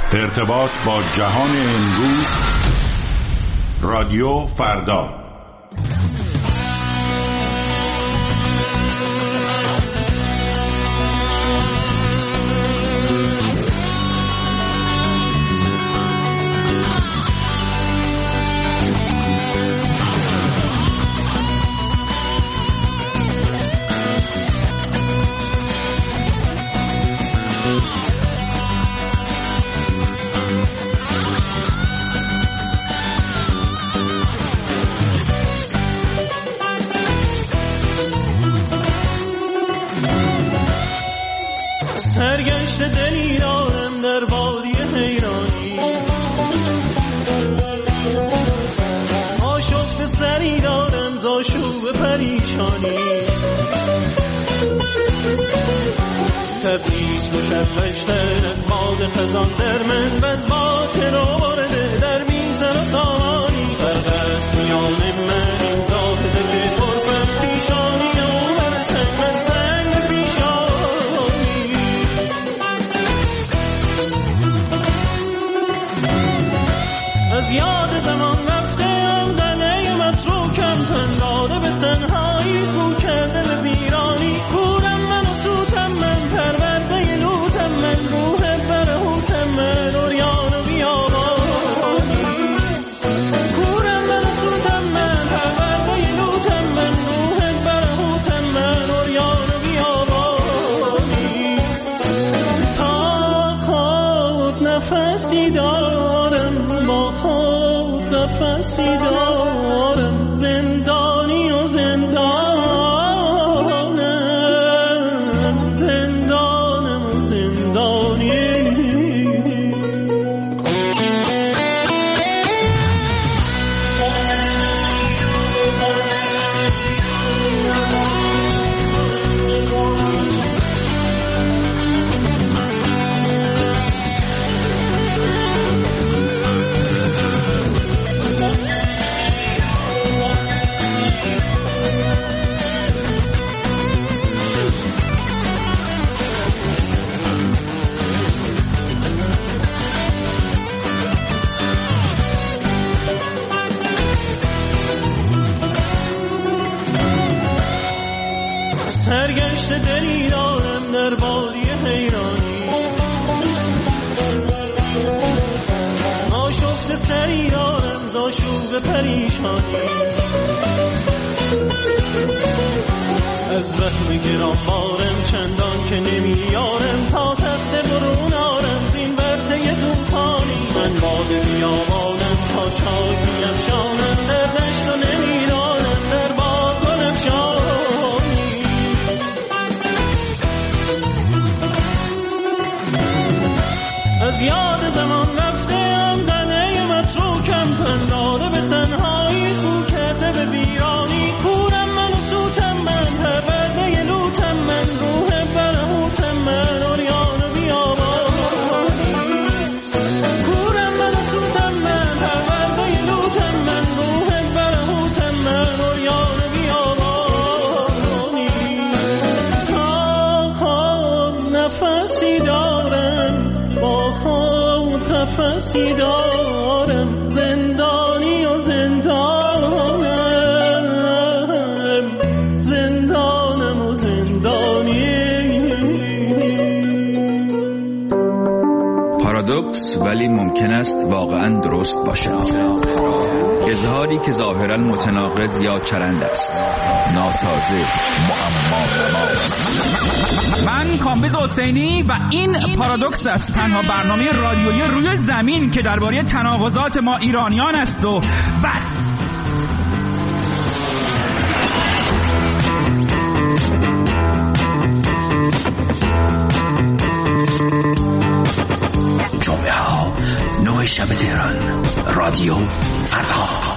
ارتباط با جهان امروز، رادیو فردا. سرگشت دلی دارم در وادی حیرانی، آشفت سری دارم ز آشوب پریشانی. تبریز مشوشتر از باد خزان در من و از باد ترورده در میزن و سامانی. فرق است میان من این زاهده که قربت پیشانی و من سنگ من سنگ پیشانی. از یاد زمان رفتم زنه متروکم، تن داده به تنهایی، خو کرده به ویرانی. کورم من و سوتم من، پرورده لوتم من، روح برهوتم من، اوریان و بیابانی. کورم من و سوتم من، پرورده لوتم من، روح برهوتم من، اوریان و بیابانی. تا خود نفسی دارم، با خود نفسی دارم، زندانی و زندانم، زندانم و زندانی. سرگشت دلی دارم در وادی حیرانی، آشفت سری دارم ز آشوب پریشانی. از وهم گرانبارم چندان که نمیارم، تا تخت برون آرم زین ورطه طوفانی. من باد بیابانم تا چاک میفشانم، در دشت و نمیدانم در باغ گل افشانی. از یاد زمان رفتم زنه متروکم، تن داده به تنهایی، خو کرده به ویرانی. کورم من و سوتم من، پرورده لوتم من، روح برهوتم من، اوریان و بیابانی. کورم من و سوتم من، پرورده لوتم من، روح برهوتم من، اوریان و بیابانی. تا خود نفسی دارم، با خود نفسی دارم، زندانی و زندانم، زندانم و زندانی. پارادوکس ولی ممکن است واقعا درست باشد. اظهاری که ظاهرا متناقض یا چرند است، ناسازه، معما. من کامبیز حسینی و این پارادوکس است، تنها برنامه رادیویی روی زمین که درباره تناقضات ما ایرانیان است و بس. جمعه ها 9 شب تهران، رادیو فردا.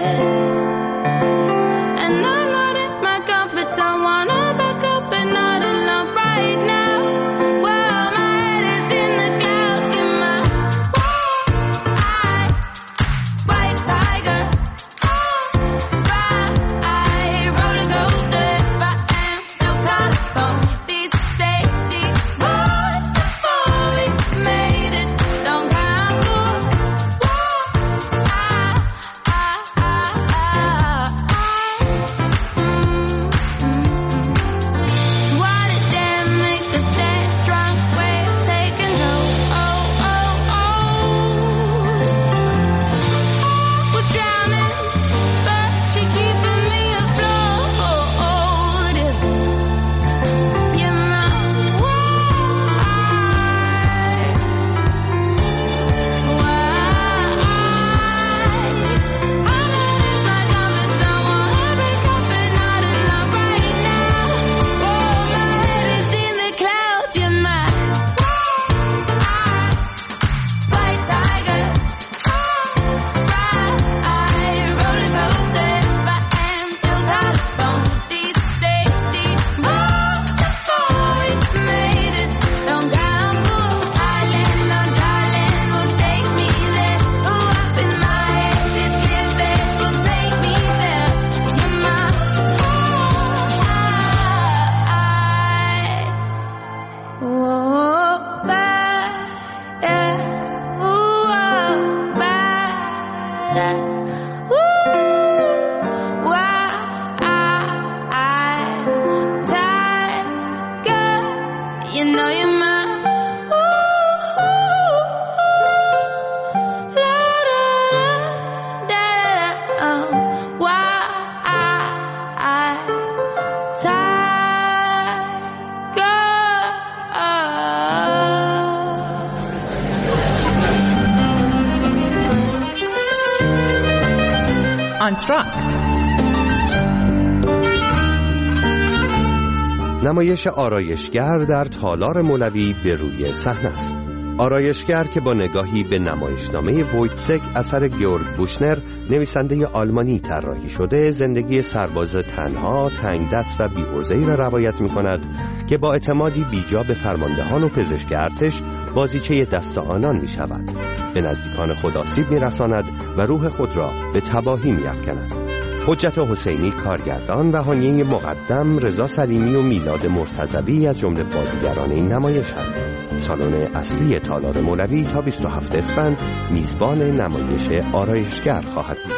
نمایش آرایشگر در تالار مولوی به روی صحنه است. آرایشگر که با نگاهی به نمایشنامه وویتسک اثر گیورگ بوشنر نویسنده آلمانی طراحی شده، زندگی سرباز تنها، تنگدست و بی‌حوزه‌ای را روایت می‌کند که با اعتمادی بیجا به فرماندهان و پزشک ارتش بازیچه دست آنان می‌شود، به نزدیکان خود آسیب می‌رساند و روح خود را به تباهی می‌افکند. حجت حسینی کارگردان و هانیه مقدم، رضا سلیمی و میلاد مرتضوی از جمله بازیگران این نمایش‌اند. سالن اصلی تالار مولوی تا 27 اسفند میزبان نمایش آرایشگر خواهد بود.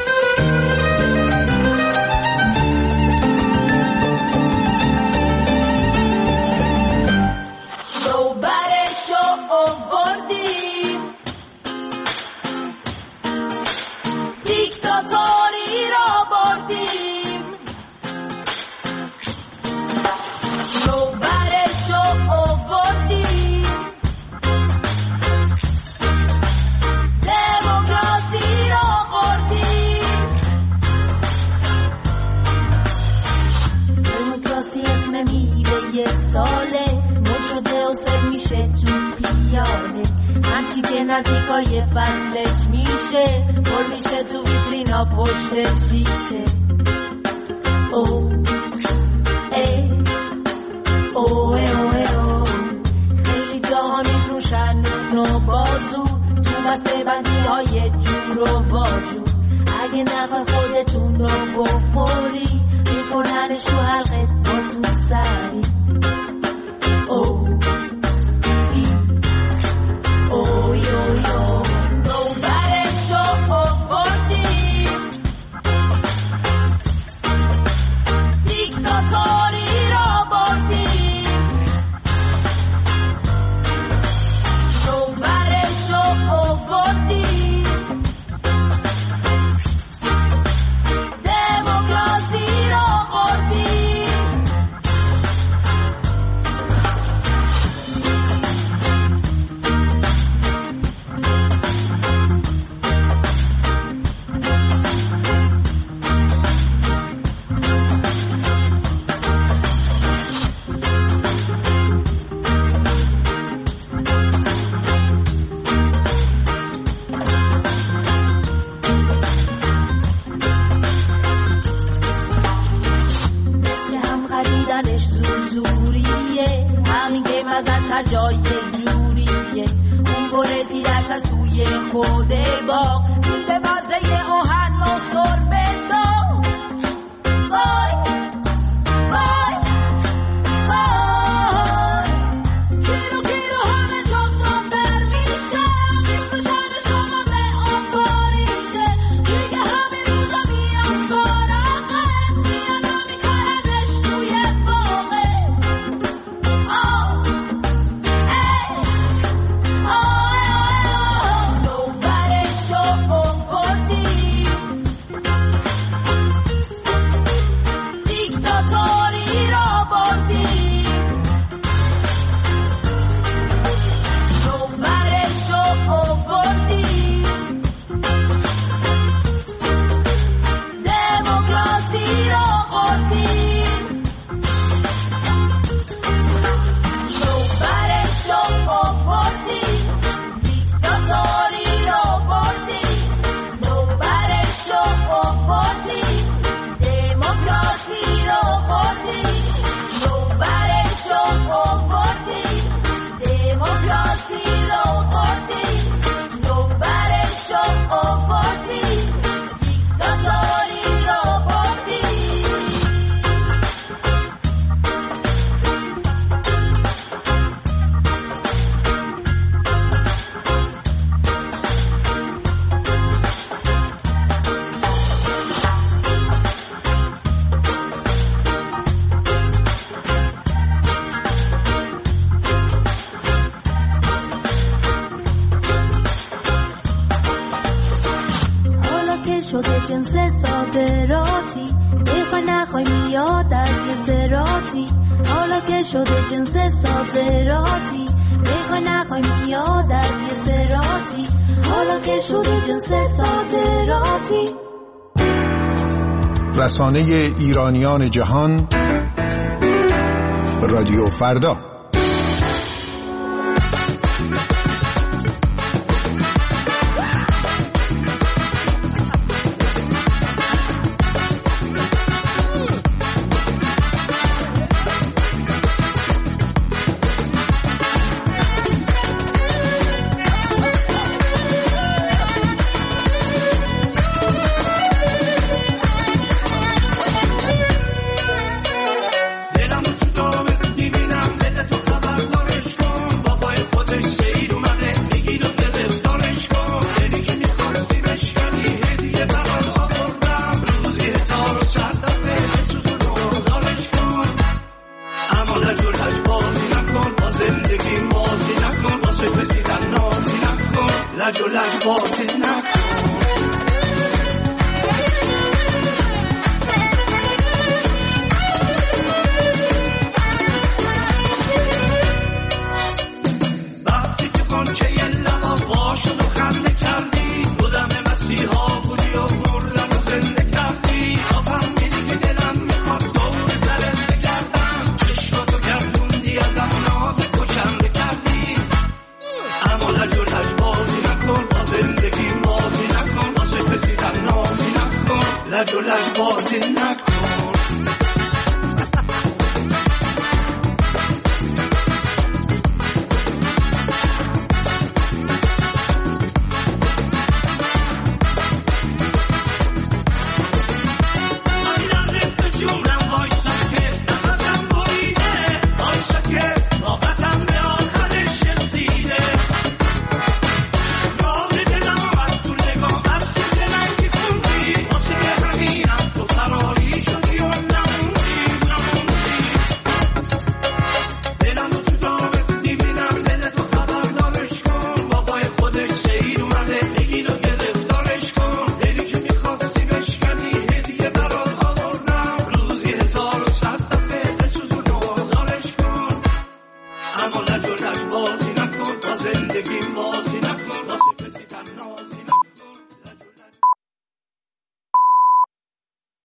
نزدیکای فصلش میشه پر میشه تو ویترینا پشت شیشه. او ای او ای او ای او خیلی جاها میفروشن نو بازو تو بسته بندی های جور و واجو. اگه نخوای خودتون رو بخوری میکننش تو حلقه با تو سری. او بودنش زوریه، همین که مزش هر جای جوریه. اون برسیدش از توی خود باغ، میده واسه آهن و سربه داغ. وای وای وای، کیلو کیلو همه جستم در میشه، میفروشن شما به آن باریشه. دیگه همین روزا میان سراغه، میان میکننش توی باغه. نوبرشو آوردیم، دیکتاتوری را بردیم. نوبرشو آوردیم، دموکراسی را خوردیم. نوبرشو آوردیم، دیکتاتوری را بردیم. نوبرشو آوردیم، دموکراسی را خوردیم. نوبرشو آوردیم، دموکراسی را خوردیم. نوبرشو آوردیم، دیکتاتوری را بردیم. حالا که شده جنس صادراتی، بخوای نخوای میاد از یه سراتی. حالا که شده جنس صادراتی، بخوای نخوای میاد از یه سراتی. حالا که شده جنس صادراتی. رسانه ایرانیان جهان، رادیو فردا. لج و لج بازی نکن.